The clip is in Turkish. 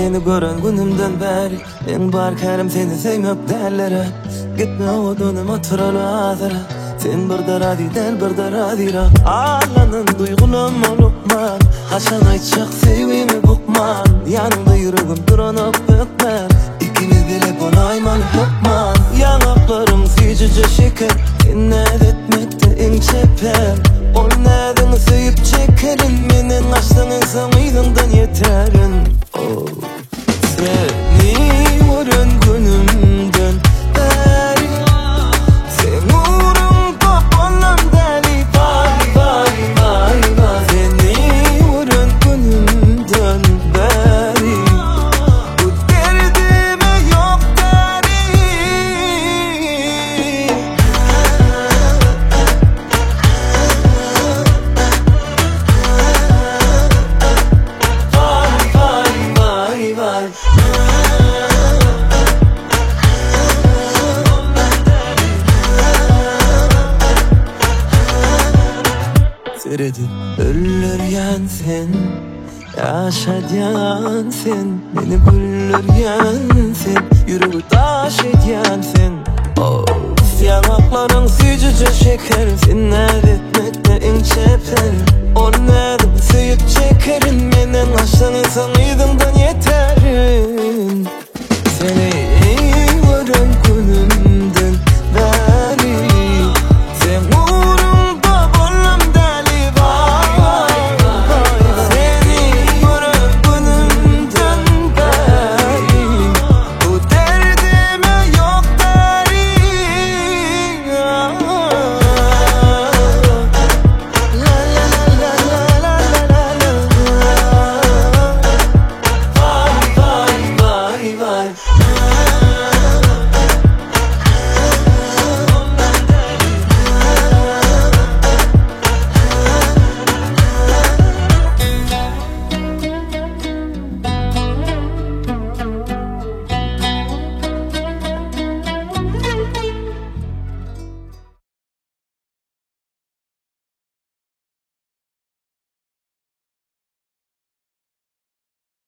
seni gören günümden beri en barkarım seni sevmek derlere. Gitme odunum otural azara, sen bir daradi del bir daradira. Ağlanın duygunum olukman, haşan aytşak sevgimi bukman. Yanımda yüreğim duranıp ökmen, İkimiz bile bolayman hukman. Yanaklarım sıcıca şeker, innet etmekte en çeper. Olmadığını sevip çekerin, menen açtığın sanıydığından yeterin. Oh. Seni vurun günümden beri, sen uğrun kapanam deli. Vay vay vay vay. Seni vurun günümden beri, bu derdime yok deri. Vay vay vay vay. Seyredin öldürgen sen, yaşayan sen, beni öldürgen sen, yüreği taş eden sen. Of, yanakların sıcıca şeker, sen etmekte en çeper. Olmadım sevip çekerin, menen açtığın sanıydığımdan